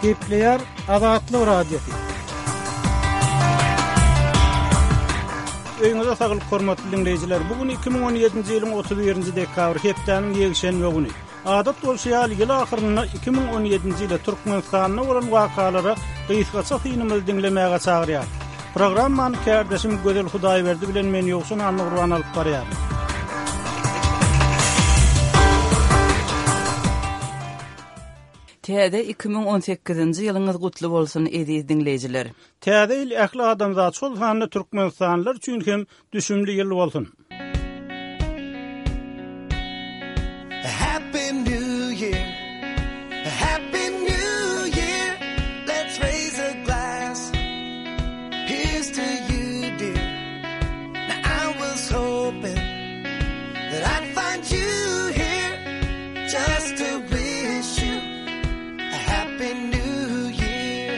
Kepler Azatlyk Radiosu. Öňüňizde saglyk hormatly dinleýijiler. Bugün 2017-nji ýylyň 31-nji dekabr hepdeniň ýegşenme güni. Adat bolşýar ýyl ahyryna 2017-nji ýylda Türkmenistanyna bolan wakalara gysgaça synymyzy dinlemäge çagyrýar. Programmany kärdäşim Gözel Hudaýberdi bilen men ýoksun Anna Gurban alyp barýar. Täze 2018-nji ýylyňyz gutly bolsun ediz dinleýijiler. Täze ýyl ähli adamzat şol sanly türkmenistanylar üçin hem düşümli ýyl bolsun. Happy New Year. Happy New Year. Let's raise a glass. Here's to you, dear. Now I was hoping that I'd find you here just to wish you a happy New Year.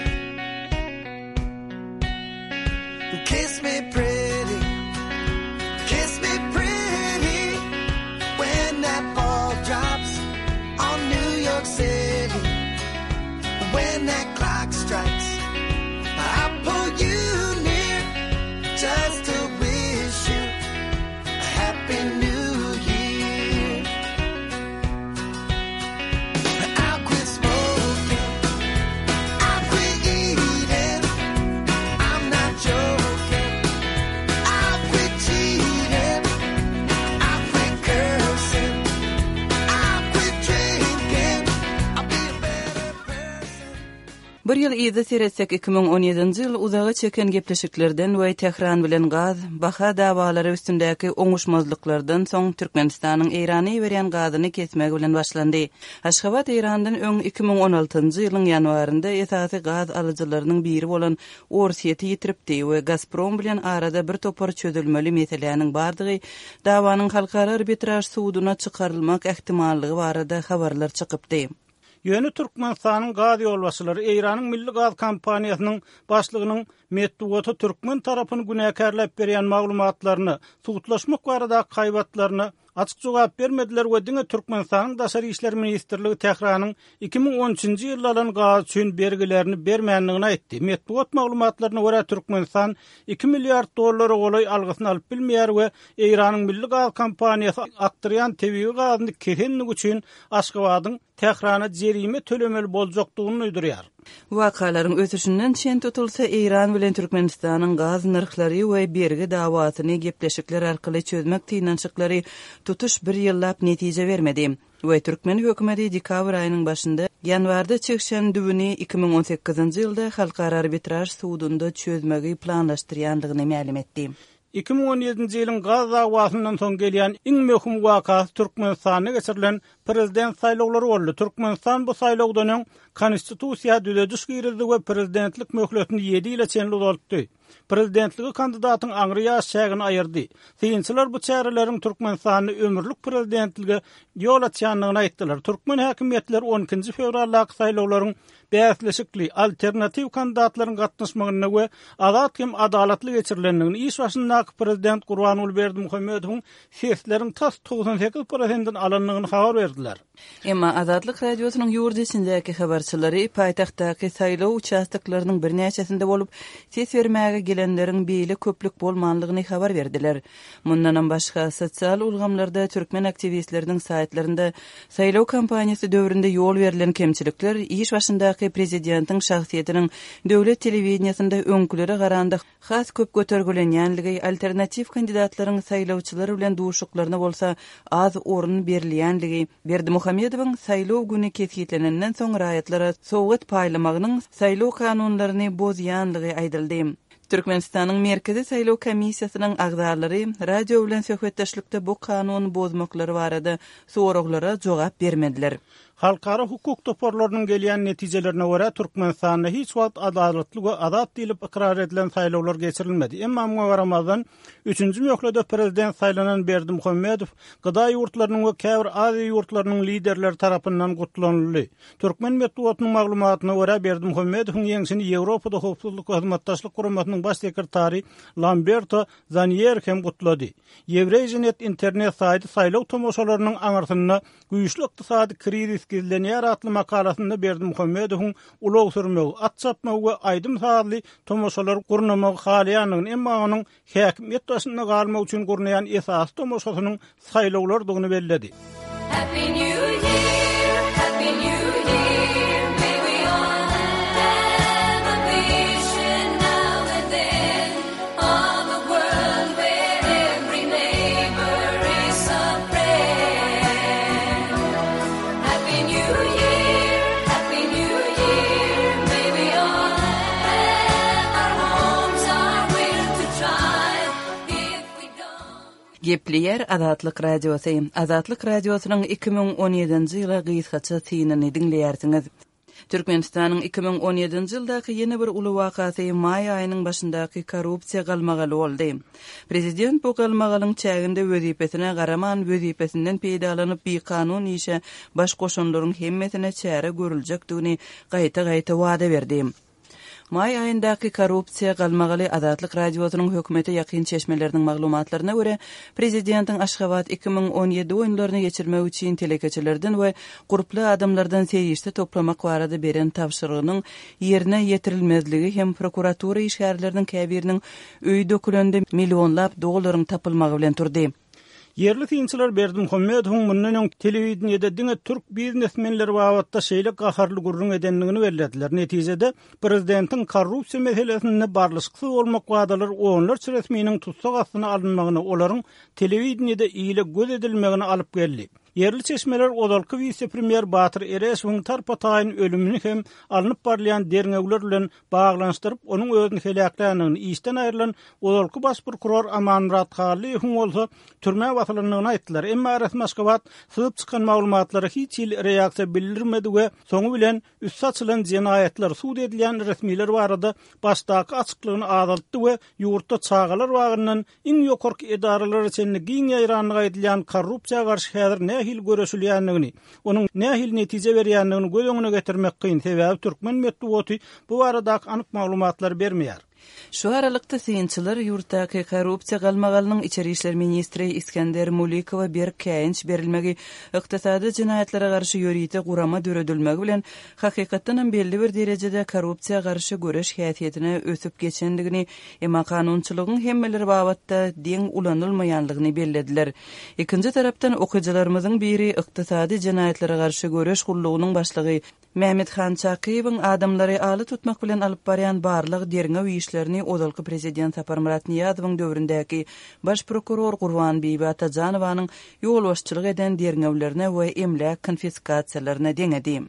Kiss me pretty. Kiss me pretty when that ball drops on New York City. When that clock strikes, I'll pull you near just to wish you a happy New Year. I'll quit smoking, I'll quit eating, I'm not joking. I'll quit cheating, I'll quit cursing, I'll quit drinking, I'll be a better person. Bir ýyl ýyda seretsek 2017-nji ýyl uzagy çeken gepleşiklerden we Tehran bilen gaz, baha dawalary üstündäki oňuşmazlyklardan soň Türkmenistanyň Eýrany berýän gazyny kesmek bilen başlandy. Aşgabat Eýrandan öň 2016-njy ýylyň ýanwarynda esasy gaz alyjylarynyň biri bolan Orsiýety ýitiripdi we Gazprom bilen arada bir topar çözülmeli meseleniň bardygy dawanyň halkara arbitraj suwduna çykarylmak ähtimallygy barada habarlar çykypdy. Ýöne Türkmenistanyň gaz ýolbaşçylary Eýranyň milli gaz kompaniýasynyň başlygynyň Medwedew Türkmen tarapyny günäkärläp berýän maglumatlaryny, suwutlaşmak barada kaýbatlaryny açyk jogap bermediler we diňe Türkmenistanyň daşary işler ministrligi Tehranyň 2013-nji ýyllaryň gaz üçin bergilerini bermänligini aýtdy. Medwedew maglumatlaryna görä Türkmenistan 2 milliard dollar golay algysyny alyp bilmeýär we Eýranyň milli gaz kompaniýasy akdyrýan tebii gazyny kesenlik üçin Aşgabatyň Tehrana jerime tölemeli boljakdygyny öýdürýär. Wakalaryň ötüşinden şen tutulsa Eýran bilen Türkmenistanyň gaz narhlary we bergi dawatyny gepleşikler arkaly çözmek tynançyklary tutuş bir ýyllap netije bermedi. We Türkmen hökümeti dekabr aýynyň başynda ýanwarda çekşen dübüni 2018-nji ýylda halkara arbitraj suwdunda çözmegi planlaşdyrýanlygyny ma'lum etdi. 2017-nji ýylyň gaz dawasyndan soň gelýän iň möhüm waka Türkmenistanyna geçirilen prezident saýlawlary boldy. Türkmenistan bu saýlawdan öň konstitusiýa düzediş girdi we prezidentlik möhletini 7 ýyla çenli uzatdy. Prezidentligi kandidatyň aňry ýaş çägini aýyrdy. Synçylar bu çäreleriň Türkmenistanyny ömürlük prezidentligi ýol açýanlygyny aýtdylar. Türkmen häkimetleri 12-nji fevraldaky saýlawlaryň bäsleşikli alternativ kandidatlaryň gatnaşmagyny we azat hem adalatly geçirilendigini iş başyndaky prezident Gurbanuly Berdimuhammedowyň sesleriň tas 98%-den alanlygyny habar berdiler. Emma Azatlyk radiosynyň ýurdysyndaky habarçylary paýtagtdaky saýlaw учаstyklarynyň bir näçesinde bolup ses bermäge gelenleriň beýle köplük bolmanlygyny habar berdiler. Mundan başga sosial ulgamlarda türkmen aktivistleriniň saýtlarynda saýlaw kampaniýasy döwründe ýol berilen kemçilikler iş başyndaky prezidentiň şahsiýetiniň döwlet telewizionasynda öňkülere garanda has köp götergelenýänligi, alternativ kandidatlaryň saýlawçylar bilen duşuklaryna bolsa az orun berilýänligi, Berdimuhammedowyň saýlaw güni kesgitlenenden soň raýatlara sowgat paýlamagynyň saýlaw kanunlaryny bozýanlygy aýdyldy. Türkmenistanyň merkezi saýlaw komissiýasynyň agdarlary radio bilen söhbetdeşlikde bu kanuny bozmaklary barada soraglara jogap bermediler. Halkara hukuk toparlarynyň gelýän netijelerine görä Türkmenistanda hiç wagt adalatly we azat diýilip ikrar edilen saýlawlar geçirilmedi. Emma muňa garamazdan 3-nji möhledde prezident saýlanan Berdimuhammedow gyda ýurtlarynyň we käbir Aziýa ýurtlarynyň liderleri tarapyndan gutlanyldy. Türkmen Medwedewyň maglumatyna görä Berdimuhammedowyň ýeňsini Ýewropada howpsuzlyk we hyzmatdaşlyk guramatynyň Partiyasının baş sekretari Lamberto Zanier hem gutlady. Eurasianet internet saýty saýlaw tomoşalarynyň aňyrtyna güýçli ykdysady krizis gizlenýär atly makalasynda Berdimuhammedowyň ulug sürmegi, atçapmagy we aýdym saatly tomoşalar gurnamak halýanyň emma onuň häkimiýet başynda galmak üçin gurnaýan esas tomoşasynyň saýlawlardygyny belledi. Happy New Year, Happy New Year. May we all have a vision now and then of a world where every neighbor is a friend. Happy New Year, Happy New Year. May we all have our homes, our will to drive. If we don't. Gepleyer Azatlyk Radiosu. Azatlyk Radiosynyň 2017-nji ýyla gysgaça synanyny dinleýärsiňiz. Türkmenistanyň 2017-nji ýyldaky ýene bir uly wakasy may aýynyň başyndaky korrupsiýa galmagaly boldy. Prezident bu galmagalyň çäginde wezipesine garaman wezipesinden peýdalanyp bir kanun işe baş goşanlaryň hemmesine çäre görüljekdigini gaýta wada berdi. May aýyndaky korrupsiýa galmagaly Azatlyk Radiosynyň hökümete ýakyn çeşmeleriniň maglumatlaryna görä, prezidentiň Aşgabat 2017 oýunlaryny geçirmek üçin telekeçilerden we guruply adamlardan seýişde toplamak barada beren tapşyrygynyň ýerine ýetirilmezligi hem prokuratura işgärleriniň käbiriniň öý dökülende millionlap dollaryň tapylmagy bilen turdy. Yerli synçylar Berdimuhammedowyň mundan öň telewizionyada diňe türk biznesmenleri wagtda şeýle gaharly gurrun edenligini bellediler. Netijede prezidentiň korrupsiýa meselesinde barlyşyksy bolmak wadalar onlarça resminiň tutsak astyna alynmagyny, olaryň telewizionyada ýyly göz edilmegini alyp geldi. Yerli çeşmeler odalky vice-premier Batyr Eresowyň tarpataýyn ölümini hem alınıp barlayan derňegler bilen baglanşdyryp onuň özüni helaklygyny işden aýrylan odalky baş prokuror Amanmurat Halyýewiň bolsa türme wasylygyny aýtdylar. Emma resmi Aşgabat syzyp çykan maglumatlary hiç ýyl reaksiýa bildirmedi we soňu bilen üst saçylan jenaýetler suud edilen resmiler barada başdaky açyklygyny azaltdy we ýurtda çağalar wagyndan iň ýokarky edaralar üçin giň ýaýranlyk edilen korrupsiýa garşy häzir nähil görüşülýändigini, onuň nähil netije berýändigini göz öňüne getirmek kyn. Sebäbi türkmen medeniýeti bu baradaky anyk maglumatlar bermeýär. Şu aralykda synçylar ýurtdaky korrupsiýa galmagalynyň içeri işler ministri İskender Mulikowa bir käýinç berilmegi, ykdysady jinaýatlere garşy ýörite gurama döredilmegi bilen hakykatdan belli bir derejede korrupsiýa garşy göreş häsiýetine ösüp geçendigini, emma kanunçylygyň hemmeleri babatda deň ulanylmaýanlygyny bellediler. Ikinji tarapdan okujalarymyzyň biri ykdysady jinaýatlere garşy göreş gurulugynyň başlygy Mehmet Khan Çakyýewiň adamlary aly tutmak bilen alyp barýan barlyk derňe işlerini odalky prezident Sapar Murat Niýazowyň döwründäki baş prokuror Gurban Bibi Atajanowyň ýol başçylyk eden derňewlerine we emlak konfiskasiýalaryna deňedi.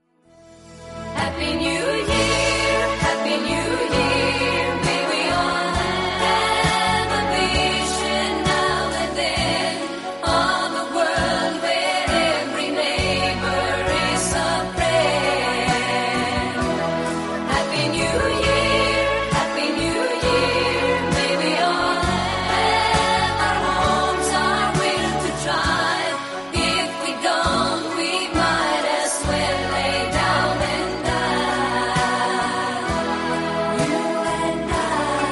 Happy New Year, Happy New Year. May we all have a vision now and then of a world where every neighbor is a friend. Happy New Year, Happy New Year. May we all have our homes, our will to drive. If we don't, we might as well lay down and die. You and I.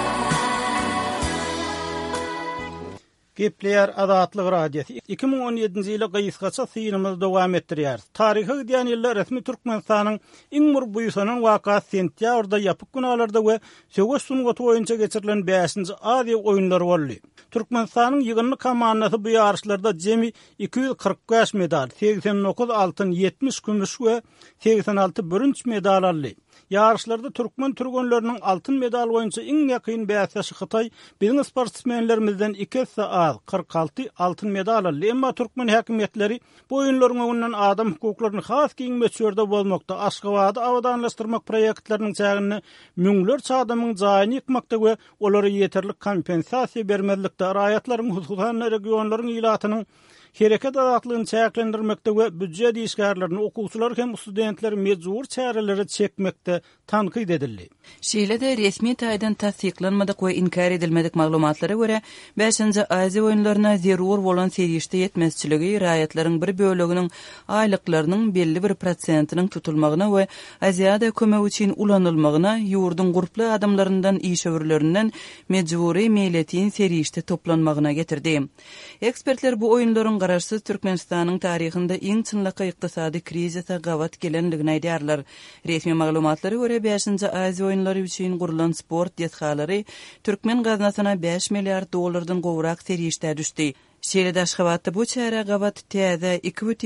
Gepleyer Azatlyk Radiosu 2017-nji ýyla gysgaça synymyzy dowam etdirýär. Taryhy diýen ýyllar resmi Türkmenistanyň iň murbuýsanyň wakasy sentýabrda ýapyk günalarda we söwüş sungaty boýunça geçirilen 5-nji Aziýa oýunlary boldy. Türkmenistanyň ýygyny komandasy bu ýarşlarda jemi 245 medal, 89 altyn, 70 gümüş we 86 bürünç medal aldy. Yarışlarda Türkmen türgünlerinin altın medal boyunca iň ýakyn bäsesi Hytaý biziň sportsmenlerimizden 2 az 46 altın medal aldy. Emma Türkmen häkimetleri bu oýunlaryň öňünden adam hukuklaryny has giňmeçerde bolmakda, Aşgabaty awadanlaşdyrmak proýektleriniň çägini müňlerçe adamyň jaýyny ýykmakda we olary ýeterli kompensasiýa bermezlikde, raýatlaryň hususan regionlaryň ýylatynyň Hereket azatlygyny çäklendirmekde we büdje diýişgärlerini okuwçylar hem studentler mejbur çärelere çekmekde tanqid edildi. Şeýle-de resmi taýdan tasdiklanmadyk we inkar edilmedik maglumatlara görä 5-nji Aziýa oýunlaryna zerur bolan serişde ýetmezçiligi raýatlaryň bir böleginiň aýlyklarynyň belli bir prosentiniň tutulmagyna we Aziýada kömek üçin ulanylmagyna ýurdun gurply adamlaryndan işöwürlerinden mejburi meýletin serişde toplanmagyna getirdi. Ekspertler bu oýunlaryň garaşsyz Türkmenistanyň taryhynda iň çynlykly ykdysady krizise gawat gelenligini aýdýarlar. Resmi maglumatlara görä 5-nji Aziýa oýunlary üçin gurulan sport ýetgalary Türkmen gaznasyna 5 milliard dollardan gowrak serişde düşdi. Şeýle-de Aşgabatda bu çäre gawat täze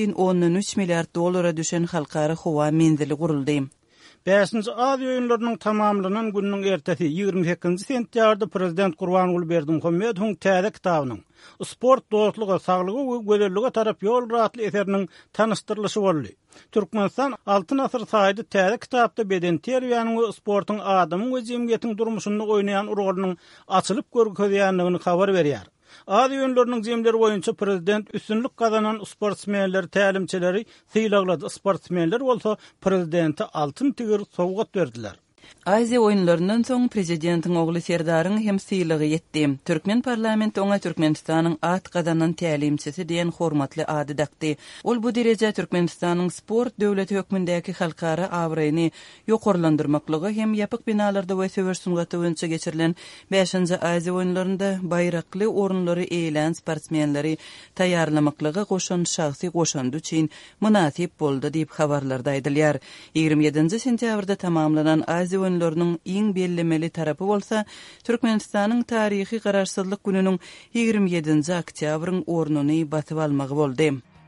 2,3 milliard dollara düşen halkary howa menzili guruldy. 5-nji Aziýa oýunlarynyň tamamlanan günüň ertesi 28-nji sentýarda prezident Gurbanuly Berdimuhammedowyň täze kitabynyň Sport dostlugy, saglygy we gözellige tarap ýol ratly eseriniň tanışdyrlyşy boldy. Türkmenistan altyn asyr saýdy täze kitapda beden terbiýanyň we sportyň adamyň we jemgyýetiň durmuşynda oýnaýan rolunyň açylyp görkezýändigini habar berýär. Aziýa oýunlarynyň jemleri boýunça prezident üstünlük kazanan sportsmenler tälimçileri sylaglady. Sportsmenler bolsa prezidente altyn tigir sowgat berdiler. Aziýa oýunlaryndan soň prezidentiň ogly Serdaryň hem sylygy ýetdi. Türkmen parlamenti oňa Türkmenistanyň at gazanan tälimçisi diýen hormatly ady dakdy. Ol bu derejä Türkmenistanyň sport döwleti hökmündäki halkara awraýyny ýokarlandyrmaklygy hem ýapyk binalarda we söwür sungaty boýunça geçirilen 5-nji Aziýa oýunlarynda baýrakly orunlary eýlen sportsmenleri taýýarlamaklygy goşan şahsy goşandy üçin münasip boldy diýip habarlarda aýdylýar. 27-nji sentýabrda tamamlanan Aziýa oýunlarynyň iň bellemeli tarapy bolsa, Türkmenistanyň taryhy garaşsyzlyk gününiň 27-nji oktýabryň ornuny basyp almagy boldy.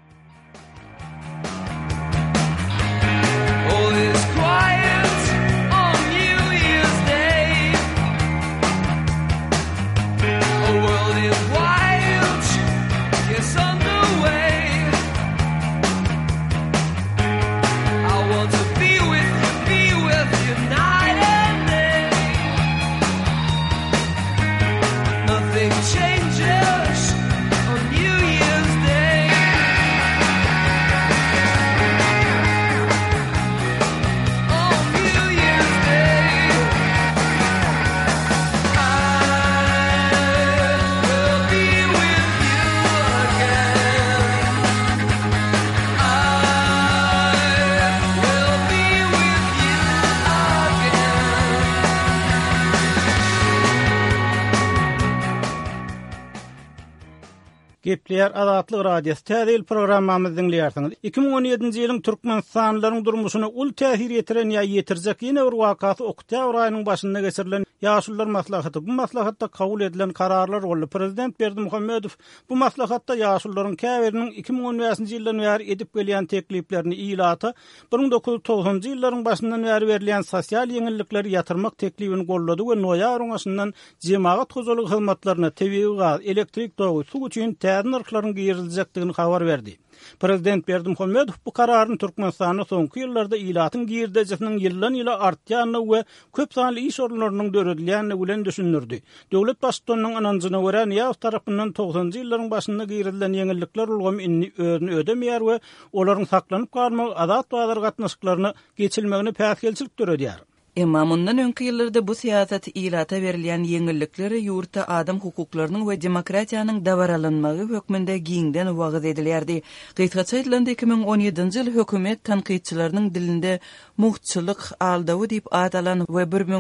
Gepler Azatlyk Radiosu täze programmamyzy dinleýärsiňiz. 2017-nji ýylyň Türkmenistanlylaryň durmuşyna ul täsir ýetiren ýa ýetirjek ýene bir wakasy oktýabr aýynyň başynda geçirilen ýaşullar maslahaty. Bu maslahatda kabul edilen kararlar boldy. Prezident Berdimuhammedow bu maslahatda ýaşullaryň käbiriniň 2015-nji ýyldan bäri edip gelýän tekliplerini ýylaty, 1990-njy ýyllaryň başyndan bäri berilýän sosial ýeňillikleri ýatyrmak teklibini gollady we noýabr oňaşyndan jemaat gozalygy hyzmatlaryna tebiğ gaz, elektrik dogy, su üçin narklaryň giýirilýekdigini habar berdi. Prezident Berdimuhammedow bu kararyny Türkmenistanyň soňky ýyllarda ýylatyň giýirdejesiniň ýyldan ýyla artýanyny we köp sanly iş orunlarynyň döredilýäni bilen düşünürdi. Döwlet başçylygynyň ananjyna görä ýa tarapyndan 90-njy ýyllaryň başynda giýirilen ýeňillikler ulgamy özüni ödemeýär we olaryň saklanyp galmagy azat bazar gatnaşyklaryny geçilmegini päsgelçilik töredýär. Emma mundan öňki ýyllarda bu siýasat ýylata berilýän ýeňillikleri ýurtda adam hukuklarynyň we demokratiýanyň dawaralanmagy hökmünde giňden wagt edilýärdi. Gysgaça edilen 2017-nji ýyl hökümet tanqidçileriniň dilinde muhtçylyk aldawy diýip atalan we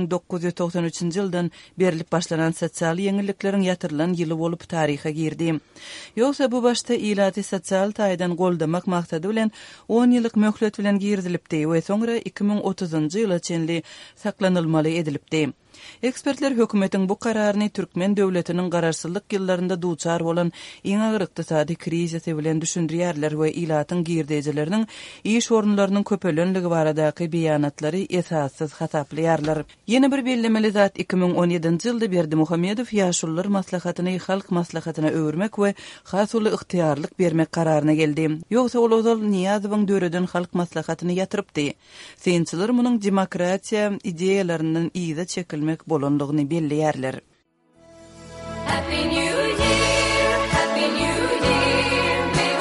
1993-nji ýyldan berilip başlanan sosial ýeňillikleriň ýatyrylan ýyly bolup taryha girdi. Ýogsa bu başda ýylaty sosial taýdan goldamak maksady bilen 10 ýyllyk möhlet bilen girdilipdi we soňra 2030-njy ýyla çenli saklanılmaly edilipdi. Ekspertler hökümetiň bu kararyny Türkmen döwletiniň garaşsyzlyk ýyllarynda duçar bolan iň agyr ykdysady krizisi bilen düşündirýärler we ýylatyň girdejeleriniň iş orunlarynyň köpelenligi baradaky beýanatlary esassyz hasaplaýarlar. Ýene bir bellemeli zat 2017-nji ýylda Berdimuhammedow ýaşullar maslahatyny halk maslahatyna öwürmek we has uly yktyýarlyk bermek kararyna geldi. Ýogsa ol ozal Niýazowyň döreden halk maslahatyny ýatyrypdy. Seňçiler munyň demokratiýa ideýalarynyň ýyda çekilmek bolanlygyny belleýärler. Happy New Year, Happy New Year, may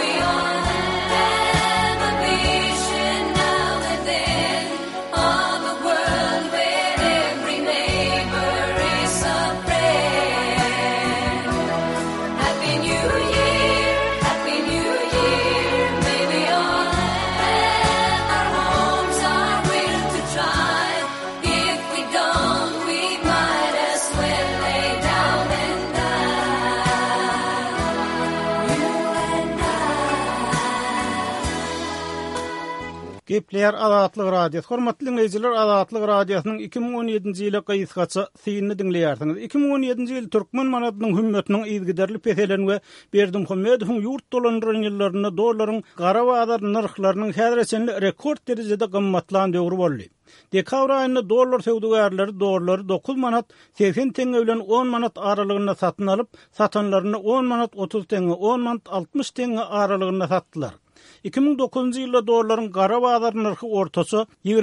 Gepler Azatlyk Radiosu. Hormatly dinleyijiler, Azatlyk Radiosynyň 2017-nji ýyly gysgaça synyny dinleýärsiňiz. 2017-nji ýyl türkmen manatynyň hümmetiniň ýygyderli peselen we Berdimuhammedowyň ýurt dolandyran ýyllaryna dollaryň gara bazar narhlarynyň häzirçe rekord derejede gymmatlan döwrü boldy. Dekabr aýynda dollar söwdügärleri dollary 9 manat 80 teňe bilen 10 manat aralygyna satyn alyp, satanlaryny 10 manat 30 teňe, 10 manat 60 teňe aralygyna satdylar. 2009-njy ýylda dollaryň gara bazar narhy ortasy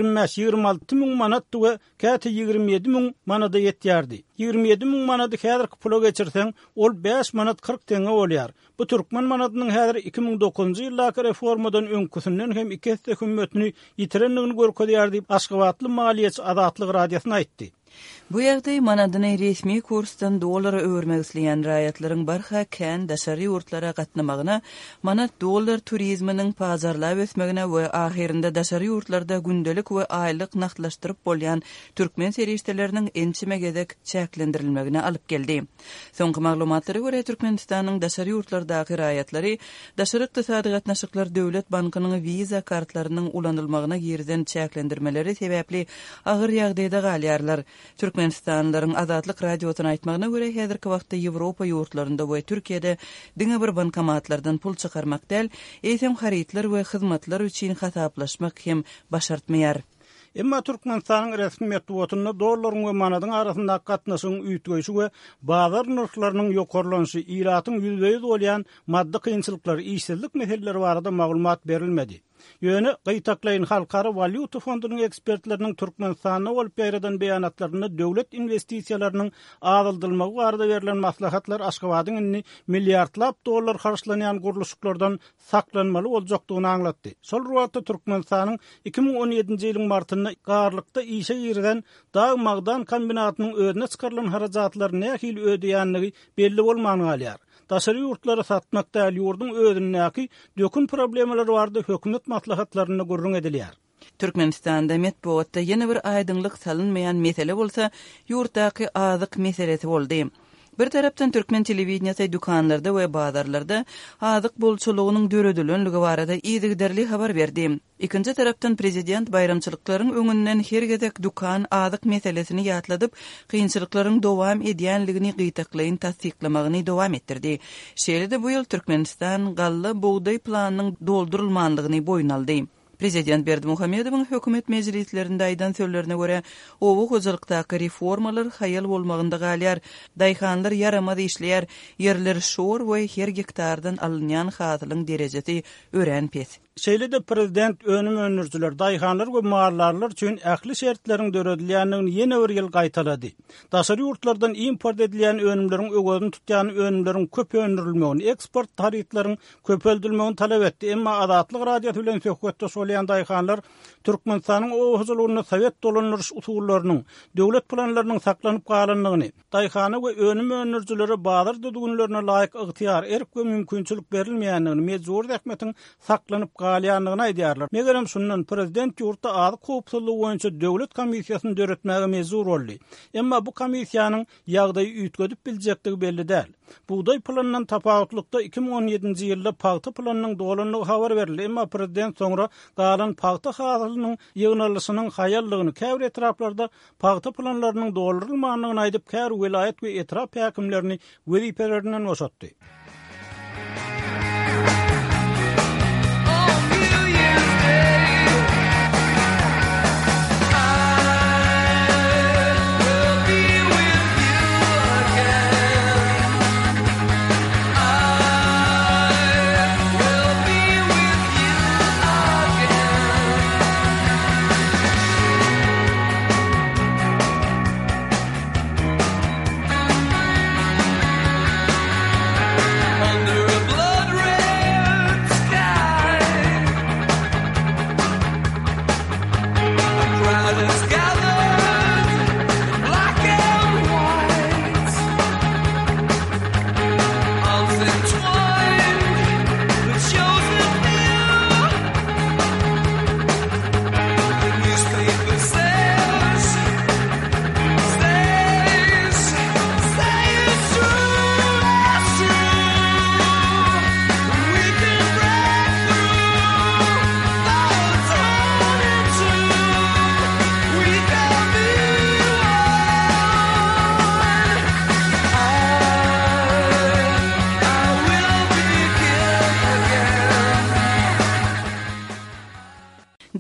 25-26 miň manat we käte 27 miň manada ýetýärdi. 27 miň manady häzirki pula geçirseň, ol 5 manat 40 teňe bolýar. Bu türkmen manatynyň häzir 2009-njy ýyldaky reformadan öňküsinden hem iki hisse hümmetini ýitirenligini görkezýär diýip Aşgabatly maliýetçi Azatlyk Radiosyna aýtdy. Bu ýagdaý manadyny resmi kursdan dollara öwürmek isleýän raýatlaryň barha kän daşary ýurtlara gatnamagyna, manat dollar turizminiň pazarlap ösmegine we ahirinde daşary ýurtlarda gündelik we aýlyk naqdlaşdyryp bolýan türkmen serişdeleriniň ençime gedek çäklendirilmegine alyp geldi. Soňky maglumatlary görä Türkmenistanyň daşary ýurtlardaky raýatlary daşary ykdysady gatnaşyklar döwlet bankynyň viza kartlarynyň ulanylmagyna girden çäklendirmeleri sebäpli agyr ýagdaýda galýarlar. Türkmenistanlylaryň Azatlyk Radiosyna aýtmagyna görä häzirki wagtda Ýewropa ýurtlarynda we Türkiýede diňe bir bankomatlardan pul çykarmak däl, eýsem haritler we hyzmatlar üçin hasaplaşmak hem başartmaýar. Emma Türkmenistanyň resmi metbuatyna dollaryň we manadyň arasynda gatnaşygyň üýtgeýşi we bazar narhlarynyň ýokarlanşy, ýylatyň ýüzbeýiz bolýan maddi kynçylyklary, işsizlik meseleleri barada maglumat berilmedi. Ýöne gytaklaýyn Halkara Valyuta Fondunyň ekspertleriniň Türkmenistana bolup ýaýradan beýanatlaryny döwlet investisiýalarynyň azaldylmagy barada berilen maslahatlar Aşgabatyň inni milliardlap dollar harçlanýan guruluşlardan saklanmaly boljakdygyny aňlatdy. Şol ruwatda Türkmenistanyň 2017-nji ýylyň martynda garlykda işe girden Dağ Magdan kombinatynyň özüne çykarylan harajatlary nähili ödeýänligi belli bolmagy galýar. Daşary ýurtlara satmak däl ýurdun özündäki dökün problemleri bardy hökümet maslahatlaryny gurrun edilýär. Türkmenistanda metbuatda ýene bir aýdynlyk salynmaýan mesele bolsa, ýurtdaky azyk meselesi boldy. Bir tarapdan Türkmen telewizionyasy dukanlarda we bazarlarda azyk bolçulugynyň döredilendigi barada ýygyderli habar berdi. Ikinci tarapdan prezident bayramçylyklaryň öňünden her gezek dukan azyk meselesini ýatladyp, kynçylyklaryň dowam edýänligini gytaklaýyn tasdiklamagyny dowam etdirdi. Şeýle-de bu ýyl Türkmenistan galla buğday planynyň doldurulmanlygyny boýun aldy. Prezident Berdimuhammedowyň hökümet mejlislerinde aýdan sözlerine görä, owu hozalykdaky reformalar haýal bolmagynda galýar, daýhanlar yaramady işleýär, ýerler şor we her hektardan alynýan hasylyň derejesi ören pes. Şeýle-de prezident önüm önürçüler, daýhanlar we mallarlar üçin ähli şertleriň döredilýänligini ýene bir ýyl gaýtalady. Daşary ýurtlardan import edilýän önümleriň öwgödüni tutýan önümleriň köp öndürilmegini, eksport tarihlaryň köpeldilmegini talap etdi. Emma Azatlyk Radiosu bilen söhbetde bolýan daýhanlar Türkmenistanyň owuzlugyny Sowet dolandyryş usullarynyň, döwlet planlarynyň saklanyp galanlygyny, daýhana we önüm önürçülere bazar düzgünlerine laýyk ygtyar, erk we mümkinçilik berilmeýänligini, mejbur häkmetiň saklanyp galyanlygyny aýdýarlar. Megerem şundan prezident ýurtda azyk howpsuzlygy boýunça döwlet komissiýasyny döretmäge mejbur boldy. Emma bu komissiýanyň ýagdaýy üýtgedip biljektigi belli däl. Buğday planından tapawatlykda 2017-nji ýylda paýta planynyň dolanlygy habar berildi. Emma prezident soňra galan paýta hasylynyň ýygnalyşynyň haýallygyny, käbir etraplarda paýta planlarynyň dolandyrylmagyny aýdyp, käbir vilayet we etrap häkimlerini wezipelerinden boşatdy.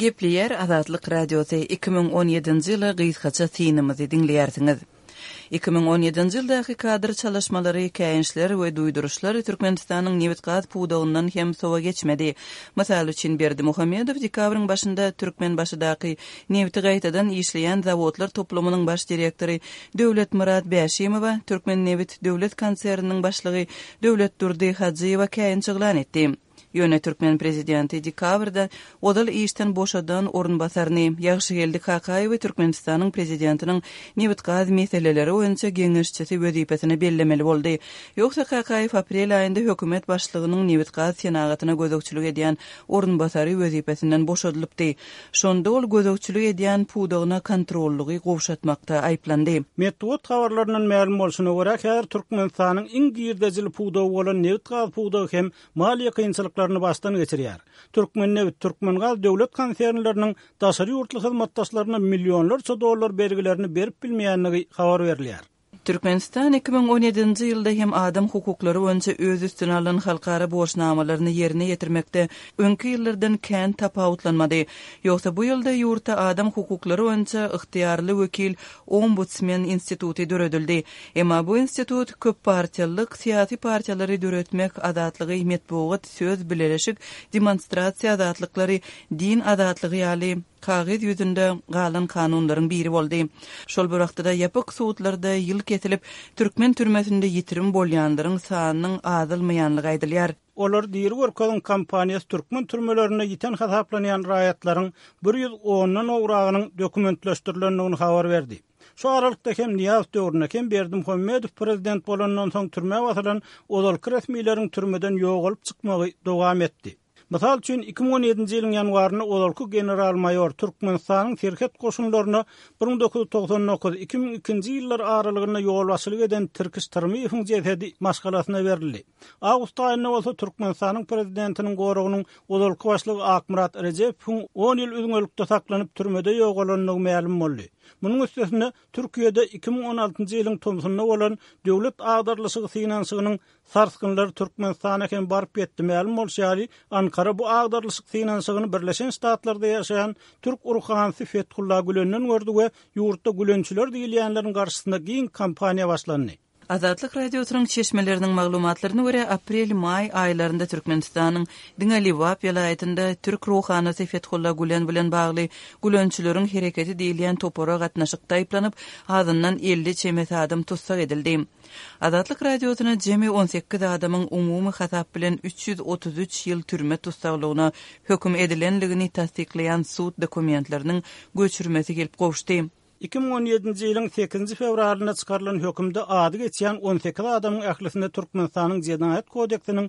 Gepleyer Azatlyk Radiosu 2017-nji ýyly gysgaça synymyzy dinleýärsiňiz. 2017-nji ýyldaky kadr çalışmalary, käýinçler we duýduruşlar Türkmenistanyň Newit gaz puwdagyndan hem sowa geçmedi. Mysal üçin Berdimuhammedow dekabryň başynda Türkmenbaşydaky Newit gaýtadan işleýän zawodlar toplamynyň baş direktory Döwletmurad Bäşimowa Türkmen Newit döwlet konserniniň başlygy Döwletdurdy Hajyýewa käýinç eglan etdi. Ýöne Türkmen prezidenti dekabrda odal işten boşadan orunbasaryny ýagşy geldi Kakaýew Türkmenistanyň prezidentiniň Newit gaz meseleleri öňçe geňeşçisi wezipesini bellemeli boldy. Ýoksa Kakaýew aprel aýynda hökümet başlygynyň Newit gaz senagatyna gözükçülük edýän orunbasary wezipesinden boşadylypdy. Şonda ol gözükçülük edýän puwdagyna kontrollugy gowşatmakda aýplandy. Medeniýet habarlarynyň ma'lum bolşyna görä, her Türkmenistanyň iň girdejil puwdagy bolan Newit gaz puwdagy hem maliýe kynçylyk baştan geçirýär. Türkmen Newit Türkmengaz döwlet konsernleriniň daşary ýurtly hyzmatdaşlaryna millionlarça dollar bergilerini berip bilmeýänligi habar berilýär. Türkmenistan 2017-nji ýylda hem adam hukuklary boýunça öz üstüne alan halkara borçnamalaryny ýerine ýetirmekde öňki ýyllardan kän tapawutlanmady. Ýoksa bu ýylda ýurtda adam hukuklary boýunça ygtyýarly wekil Ombudsman instituty döredildi. Emma bu institut köp partiýalyk syýasy partiýalary döretmek azatlygy, medeniýet, söz bileşik, demonstrasiýa azatlykları, din azatlygy ýaly kağıt yüzünde galan kanunlaryň biri boldy. Şol bıraktıda yapık suutlarda ýyl kesilip Türkmen türmesinde ýitirim bolýanlaryň sanynyň azalmaýanlygy aýdylýar. Olar diýeri görkezin kampaniýasy Türkmen türmelerine ýiten hasaplanýan raýatlaryň 110-dan ograğynyň dokumentleşdirilendigini habar berdi. Şu aralykda hem Niyaz döwrüne hem Berdimuhammedow prezident bolandan soň türme basylan odalky resmiýetiň türmeden ýogalyp çykmagy dowam etdi. Mysal üçin 2017-nji ýylyň ýanwaryny odalky general mayor Türkmenistanyň Serket goşunlaryna 1999-2002-nji ýyllar aralygynda ýol başçylyk eden Türkiş Tyrmyýewiň jehedi maşgalasyna berildi. Awgust aýynda bolsa Türkmenistanyň prezidentiniň goragynyň odalky başlygy Akmurat Rejepow 10 ýyl üzüňelikde saklanyp türmede ýogalandygy ma'lum boldy. Munyň üstesine Türkiýede 2016-njy ýylyň tomsunyna bolan döwlet agdarlyşygy finansygynyň sarsgynlary Türkmenistana hem barıp ýetdi ma'lum bolýary. Ankara bu agdarlyşyk finansygyny Birleşen Ştatlarda ýaşaýan türk urukhanysy Fethullah Gülen'den gördü we ýurtda Gülençiler diýilýänleriň garşysynda giň kampaniýa başlandy. Azatlyk radiosynyň çeşmeleriniň maglumatlaryna görä aprel-may aýlarynda Türkmenistanyň Diňalivap ýylaýatynda türk ruhanyjy Fethullah Gülen bilen bagly Gülençileriň hereketi diýilýän topora gatnaşykda aýplanyp, azyndan 50 çemet adam tutsak edildi. Azatlyk radiosyna jemi 18 adamyň umumy hasap bilen 333 ýyl türme tutsaklygyna höküm edilenligini tasdiklayan sud dokumentlarynyň göçürmesi gelip gowşdy. 2017-nji ýylyň 8-nji fevralyna çykarylan hökümde ady geçýän 18 adamyň ählisinde Türkmenistanyň Jinayet kodeksiniň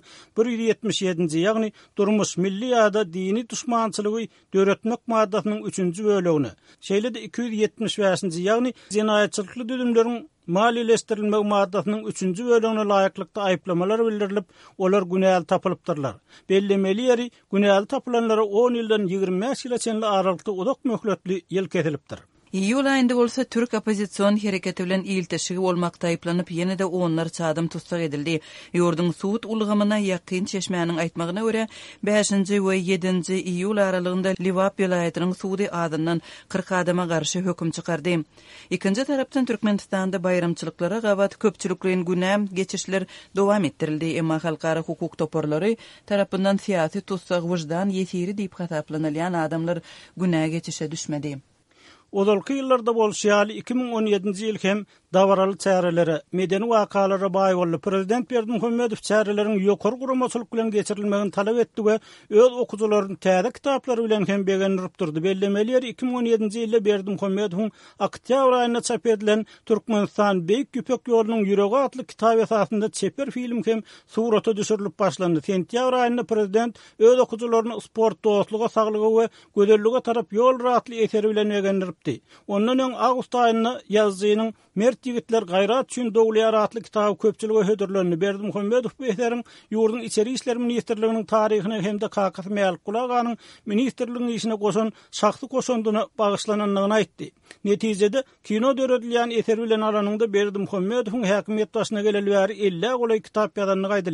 177-nji ýagny durmuş milli ýa-da dini düşmançylygy döretmek maddasynyň 3-nji bölegini, şeýle-de 275-nji ýagny jinayetçilikli düzümleriň maliýeleşdirilmegi maddasynyň 3-nji bölegine laýyklykda aýplamalar bildirilip, olar günäl tapylypdyrlar. Bellemeli ýeri günäl tapylanlara 10 ýyldan 25 ýyla çenli aralykda udak möhletli ýyl kesilipdir. Ýyl aýynda bolsa türk opozisiýon hereketi bilen ilteşigi bolmakda aýplanyp ýene-de onlarça adam tutsak edildi. Ýurdun suud ulgamyna ýakyn çeşmäniň aýtmagyna görä 5-nji we 7-nji iýul aralygynda Livap ýylaýatynyň suudy adyndan 40 adama garşy höküm çykardy. Ikinji tarapdan Türkmenistanda bayramçylyklara gabat köpçülikliň günäm geçişler dowam etdirildi. Emma halkara hukuk toporlary tarapyndan syýasy tutsak wyjdan ýetiri diýip hasaplanylýan adamlar günä geçişe düşmedi. Odalky ýyllarda bolşýaly 2017-nji ýyl hem dawaraly çärelere, medeni wakalara baý boldy. Prezident Berdimuhammedow çäreleriň ýokary guramaçylyk bilen geçirilmegini talap etdi we öz okuwçylaryny täze kitaplary bilen hem begendirip durdy. Bellemeli ýeri 2017-nji ýylda Berdimuhammedowyň oktyabr aýynda çap edilen Türkmenistan beýik güpek ýolunyň ýüregi atly kitap esasında çeper film hem surata düşürilip başlandy. Sentyabr aýynda prezident öz okuwçylaryny sport, dostluga, saglyga we gözellige tarap ýol ratly eseri bilen begendirip ondan öň awgust aýyna ýazgynyň Mert ýigitler gaýrat üçin dowlaýar atly kitaby köpçülige hödürlendi. Berdimuhammedow beýleriň ýurdun içeri işler ministrliginiň taryhyny hem-de Kakasy Mälkulaganyň ministrliginiň işine goşan şahsy goşandyna bagyşlananlygyny aýtdy. Netijede kino döredilýän eser bilen aranyňda Berdimuhammedowyň häkimet başyna geleli bäri 50 golay kitap ýazanlygy aýdylýar.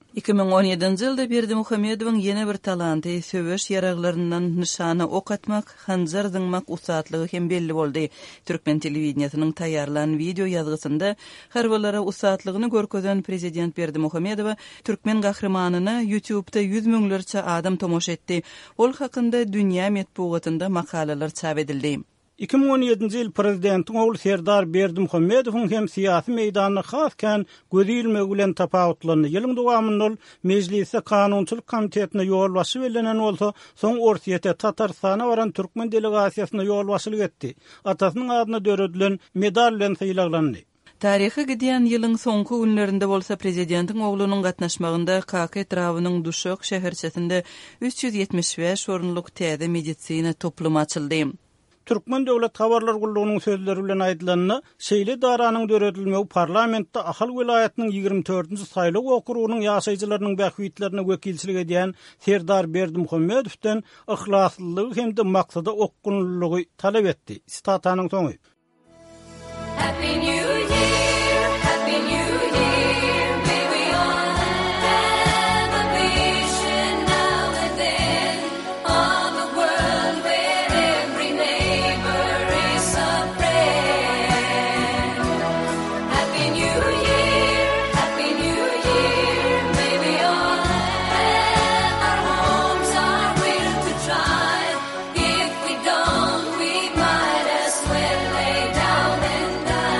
2017-nji ýylda Berdimuhammedowyň ýene bir talanty söwüş ýaraglaryndan nişana ok atmak, hanjar zyňmak usatlygy hem belli boldy. Türkmen telewizionynyň taýýarlan video ýazgysynda harbalara usatlygyny görkezen prezident Berdimuhammedowa türkmen gahrymanyna YouTube'da 100 miňlerçe adam tomoşa etdi. Ol hakynda dünýä medeniýetinde makalalar çap edildi. 2017-nji ýyl prezidentiň ogly Serdar Berdimuhammedowyň hem syýasy meýdanyna hasken gözilmegi bilen tapawutlaryny ýylyň dowamynda Mejlise Kanunçylyk Komitetine ýol başy berlenen bolsa, soň Orsiýete Tatarstana baran türkmen delegasiýasyna ýol başylyk etdi. Atasynyň adyna döredilen medal bilen syýlaglandy. Tarihi gidýän ýylyň soňky günlerinde bolsa prezidentiň oglunyň gatnaşmagynda KK Trawynyň Duşok şäherçesinde 375 orunluk täze medisina toplamy açyldy. Türkmen Döwlet Habarlar Gullugynyň sözleri bilen aýdylanyny, Şeýle daranyň döredilmegi parlamentde Ahal vilayatynyň 24-nji saýlaw okurynyň ýaşaýjylarynyň bähwitlerine wekilçilik edýän Serdar Berdimuhammedowden ihlaslylygy hem de maksada okgunlygy talap etdi. Statanyň soňy. Happy New Year, Happy New Year. May we all have a vision now and then of a world where every neighbor is a friend. Happy New Year, Happy New Year. May we all have our homes, our will to try. If we don't, we might as well lay down and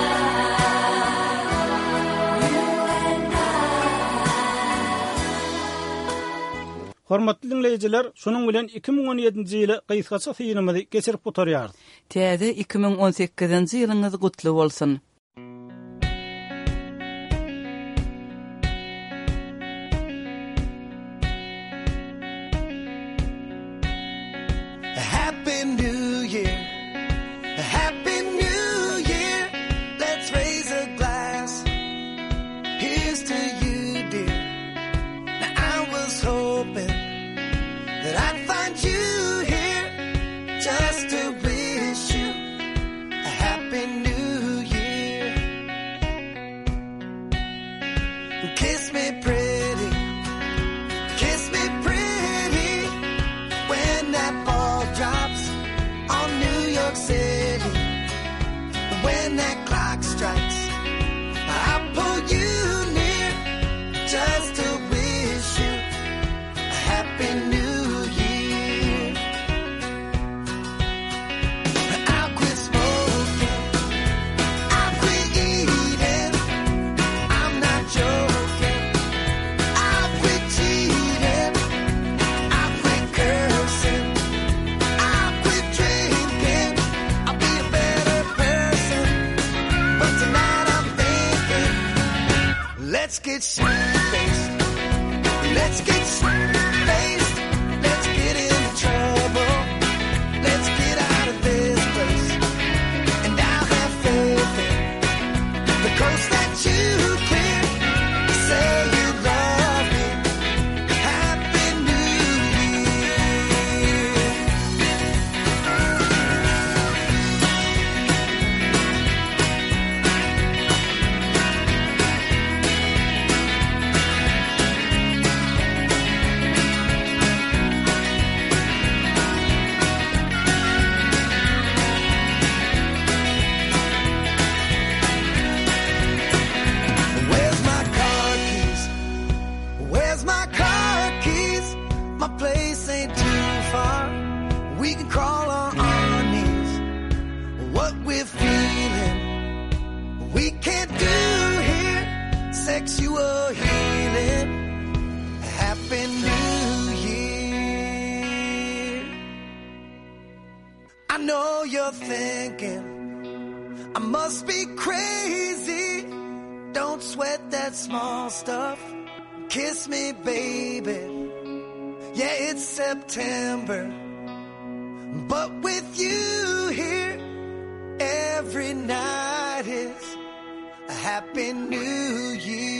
Hormatly dinleyijiler, şonuň bilen 2017-nji ýyly gysgaça synymyzy geçirip oturýar. Täze 2018-nji ýylyňyz gutly bolsun. Happy New Year, Happy New Year. Let's raise a glass. Here's to you, dear. Now I was hoping that I'd find you here just to wish you a Happy New Year. Kiss me pretty, kiss me pretty when that ball drops on New York City. When that clock strikes, I'll pull you near just to wish you a Happy New Year. I'll quit smoking, I'll quit eating, I'm not joking. I'll quit cheating, I'll quit cursing, I'll quit drinking, I'll be a better person. But tonight I'm thinking, let's get shit-faced, let's get shit-faced, let's get into trouble, let's get out of this place. And I'll have faith in the coast that you clear. Say you love me. Happy New Year. Where's my car keys? Where's my car keys? My place ain't too far. We can crawl on our knees. What we're feeling, we can't do here. Sexual healing. Happy New Year. I know you're thinking I must be crazy. Don't sweat that small stuff. Kiss me, baby. Yeah, it's September, but with you here, every night is a Happy New Year.